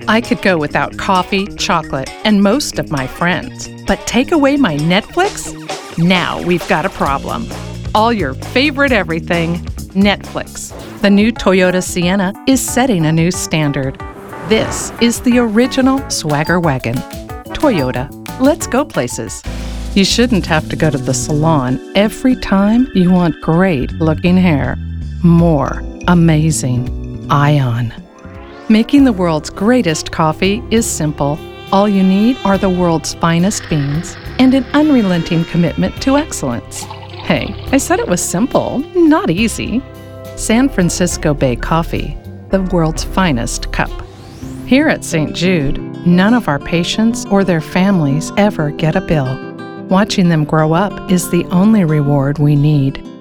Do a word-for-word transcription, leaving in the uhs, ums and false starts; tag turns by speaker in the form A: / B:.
A: I could go without coffee, chocolate, and most of my friends. But take away my Netflix? Now we've got a problem. All your favorite everything, Netflix. The new Toyota Sienna is setting a new standard. This is the original Swagger Wagon. Toyota, let's go places. You shouldn't have to go to the salon every time you want great-looking hair. More amazing. Ion. Making the world's greatest coffee is simple. All you need are the world's finest beans and an unrelenting commitment to excellence. Hey, I said it was simple, not easy. San Francisco Bay Coffee, the world's finest cup. Here at Saint Jude, none of our patients or their families ever get a bill. Watching them grow up is the only reward we need.